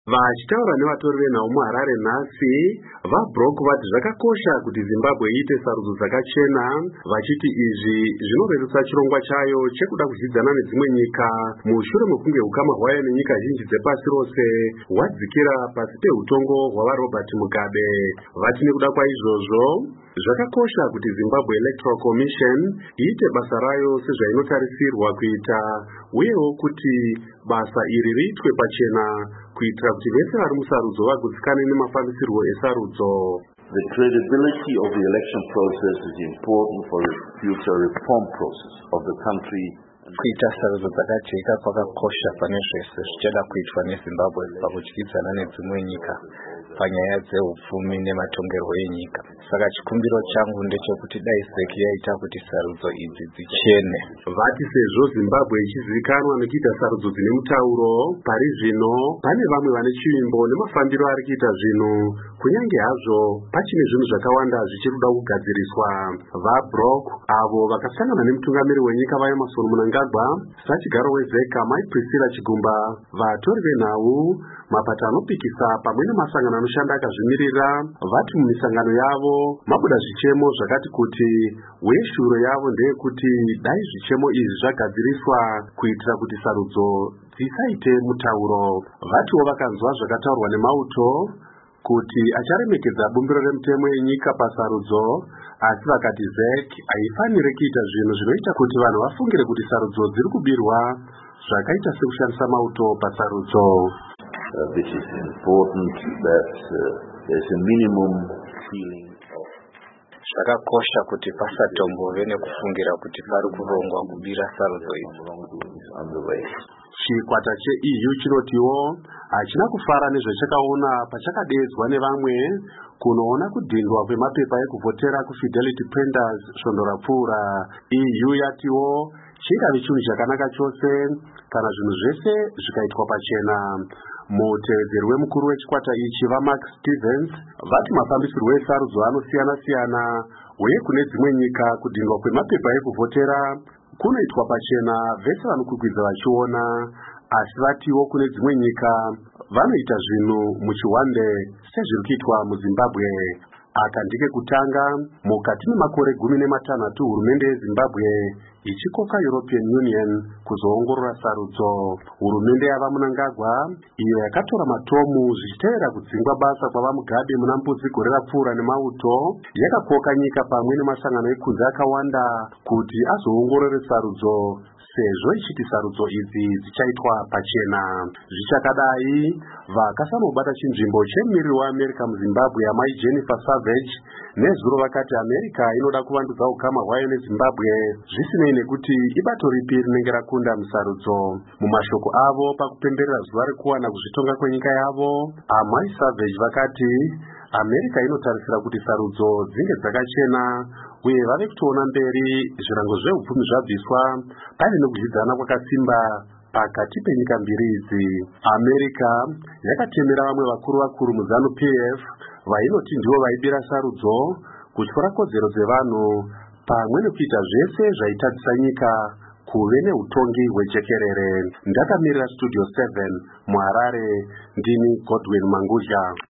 Vachitaura nevatori venhau muHarare nhasi, vaBrock vati zvakakosha kuti Zimbabwe iite sarudzo dzakachena, vachiti izvi zvinorerutsa chirongwa chayo chekuda kuzvidzana nedzimwe nyika mushure mekunge ukama hwayo nenyika zhinji dzepasi rose hwadzikira pasi pehutongo hwavaRobert Mugabe. Vati nekuda kwaizvozvo, zvakakosha kuti Zimbabwe Electoral Commission iite basa rayo sezvainotarisirwa kuita, uyewo kuti basa iri riitwe pachena kuitira kuti vese vari musarudzo vagutsikane nemafambisirwo esarudzo. The credibility of the election process is important for the future reform process of the country. Kuita sarudzo dzakajeka kwakakosha pane zvese zvichada kuitwa neZimbabwe pakudyidzana nedzimwe nyika panyaya dzehupfumi nematongerwo enyika. Saka chikumbiro changu ndechekuti dai SEC yaita kuti sarudzo idzi dzichene. Vati sezvo Zimbabwe ichizivikanwa nekuita sarudzo dzine mutauro, pari zvino pane vamwe vane chivimbo nemafambiro ari kuita zvinhu, kunyange hazvo pachine zvinhu zvakawanda zvichiri kuda kugadziriswa. VaBrock avo vakasangana nemutungamiri wenyika vaEmmerson Mnangagwa, sachigaro weZECA Mai Priscilla Chigumba, vatori venhau, mapato anopikisa pamwe nemasangano anoshanda akazvimirira, vati mumisangano yavo mabuda zvichemo zvakati kuti weshuro yavo ndeyekuti dai zvichemo izvi zvagadziriswa kuitira kuti sarudzo dzisaite mutauro. Vatiwo vakanzwa zvakataurwa neMauto kuti acharemekedza bumbiro remutemo yenyika pasarudzo, asi vakati ZEC haifaniri kuita zvinhu zvinoita kuti vanhu vafungire kuti sarudzo dziri kubirwa, zvakaita sekushandisa Mauto pasarudzo. This is important that there's a minimum feeling of. Zvakakosha kuti pasatombove nekufungira kuti pari kurongwa kubira sarudzo idzi. Chikwata cheEU chinotiwo hachina kufara nezvachakaona pachakadeedzwa nevamwe kunoona kudhindwa kwemapepa ekuvhotera kuFidelity Penders svondo rapfuura. EU yatiwo chingave chinhu chakanaka chose kana zvinhu zvese zvikaitwa pachena. Mutevedzeri wemukuru wechikwata ichi vaMark Stevens vati mafambisirwo esarudzo anosiyana-siyana, uye kune dzimwe nyika kudhindwa kwemapepa ekuvhotera kunoitwa pachena vese vanokwikwiza vachiona, asi vatiwo kune dzimwe nyika vanoita zvinhu muchihwande sezviri kuitwa muZimbabwe. Aka ndike kutanga mukati memakore 16 hurumende yeZimbabwe ichikoka European Union kuzoongorora sarudzo. Hurumende yavaMnangagwa iyo yakatora matomu zvichitevera kudzingwa basa kwavaMugabe muna Mbudzi gore rapfuura neMauto, yakakoka nyika pamwe nemasangano ekunze akawanda kuti azoongorore sarudzo, sezvo ichiti sarudzo idzi dzichaitwa pachena. Zvichakadai, vakasanobata chinzvimbo chemumiriri weAmerica muZimbabwe amai Jennifer Savage nezuro vakati America inoda kuvandudza ukama hwayo neZimbabwe zvisinei nekuti ibato ripi rinenge rakunda musarudzo. Mumashoko avo pakupemberera zuva rekuwana kuzvitonga kwenyika yavo, amai Savage vakati America inotarisira kuti sarudzo dzinge dzakachena, uye vave kutoona mberi zvirango zvehupfumi zvabviswa pane nekuzvidzana kwakasimba pakati penyika mbiri idzi. America yakatemera vamwe vakuru muZANU-PF vainoti ndivo vaibira sarudzo, kutyora kodzero dzevanhu pamwe nekuita zvese zvaitadzisa nyika kuve neutongi hwejekerere. Ndakamirira Studio 7 muHarare, ndini Godwin Mangudya.